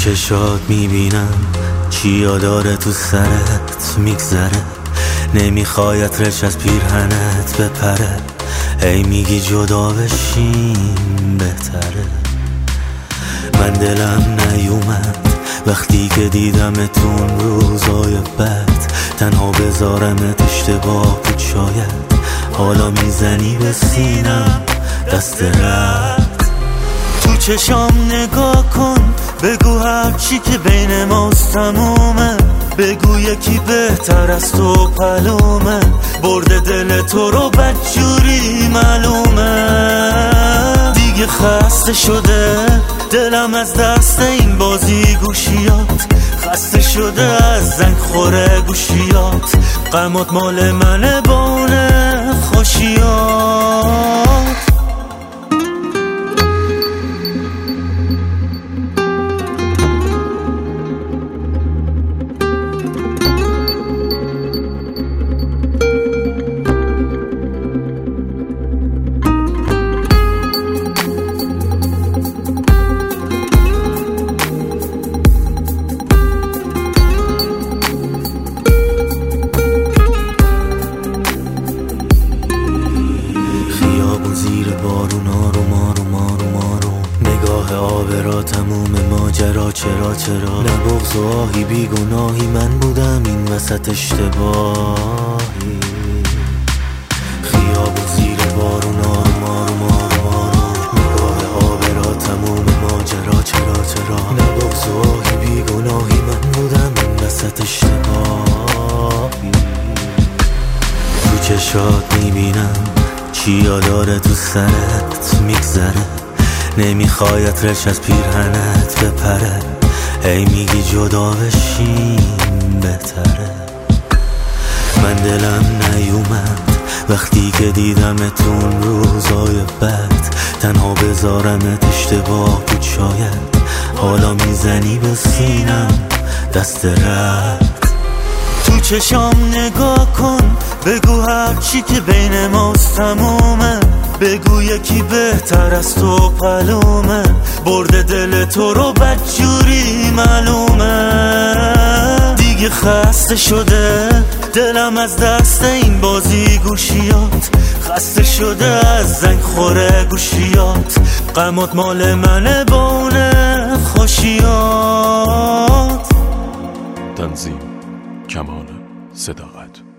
چشات میبینم چیا داره تو سرت میگذره، نمیخوای عطرش از پیرهنت بپره، هی میگی جدا بشیم بهتره. من دلم نیومد وقتی که دیدمتون روزای بد، تنها بذارمت اشتباه بود شاید، حالا میزنی به سینم دست رد. تو چشام نگاه کن، بگو هرچی که بین ماست تمومه، بگو یکی بهتر از تو پلومه، برده دل تو رو بدجوری معلومه. دیگه خسته شده دلم از دست این بازی گوشیات، خسته شده از زنگ خوره گوشیات، غمات مال منه با اون خوشیات. زیر بارون آروم آروم آروم آروم، نگاه آبرا تموم ماجرا، چرا نه بغض و آهی بیگناهی، من بودم این وسط اشتباهی. خیابون زیر بارون آروم آروم آروم آروم، نگاه آبرا تموم ماجرا، چرا نه بغض و آهی بیگناهی، من بودم این وسط اشتباهی. تو چشات میبینم چیا داره تو سرت میگذره، نمیخوای عطرش از پیرهنت بپره، هی میگی جدا بشیم بهتره. من دلم نیومد وقتی که دیدمتون روزای بد، تنها بذارمت اشتباه بود شاید، حالا میزنی به سینم دست رد. تو چشام نگاه کن، بگو هرچی که بین ماست تمومه، بگو یکی بهتر از تو پلومه، برده دل تو رو بدجوری معلومه. دیگه خسته شده دلم از دست این بازی گوشیات، خسته شده از زنگ خوره گوشیات، غمات مال منه با اون خوشیات. تنظیم کمال صداقت.